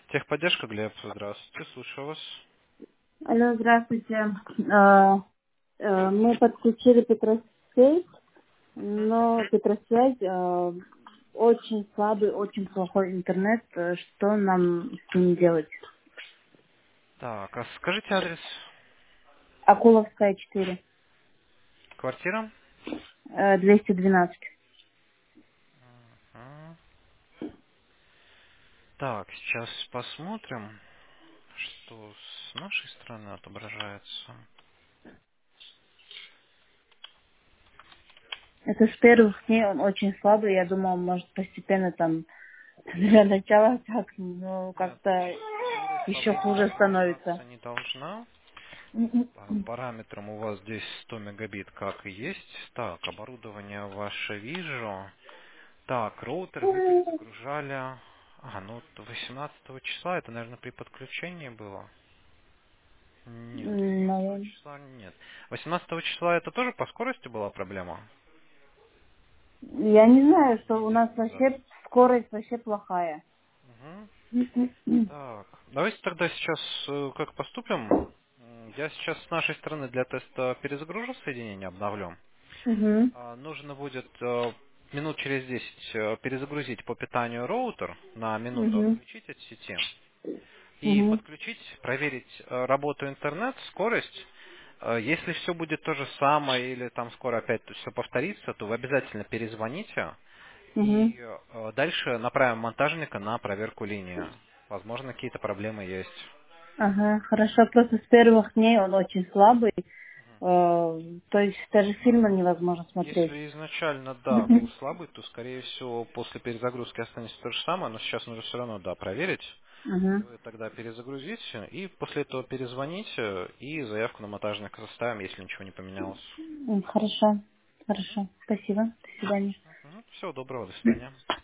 Техподдержка, Глеб, здравствуйте, слушаю вас. Алло, здравствуйте. Мы подключили Петросвязь, Мгм. но Петросвязь очень слабый, очень плохой интернет. Что нам с ним делать? Так, а скажите адрес Акуловская 4, квартиры. 212. Ага. Так, сейчас посмотрим, что с нашей стороны отображается. Это с первых дней он очень слабый. Я думала, может, постепенно там для начала так, но Нет, как-то скорость еще обычно хуже становится. снижаться не должна. Мгм. По параметрам у вас здесь 100 мегабит, как и есть. Так, оборудование ваше вижу. Так, роутер вы перезагружали. Ага, ну вот 18 числа, это, наверное, при подключении было. Нет, 18 Наверное. числа нет. 18 числа это тоже по скорости была проблема? Я не знаю, что у Неделю нас назад. вообще скорость вообще плохая. Мгм. Мгм. Так, давайте тогда сейчас как поступим? Я сейчас с нашей стороны для теста перезагружу соединение, обновлю. Мгм. Нужно будет минут через 10 перезагрузить по питанию роутер, на минуту Мгм. отключить от сети. И Мгм. подключить, проверить работу интернет, скорость. Если все будет то же самое или там скоро опять все повторится, то вы обязательно перезвоните Мгм. и дальше направим монтажника на проверку линии. Возможно, какие-то проблемы есть. Ага, хорошо. Просто с первых дней он очень слабый. То есть даже фильмы невозможно смотреть. Если изначально, да, был Мгм. слабый, то, скорее всего, после перезагрузки останется то же самое, но сейчас нужно все равно, да, проверить. Мгм. Вы тогда перезагрузите, и после этого перезвоните, и заявку на монтажника составим, если ничего не поменялось. Хорошо. Хорошо. Спасибо. До свидания. Всего доброго, до свидания.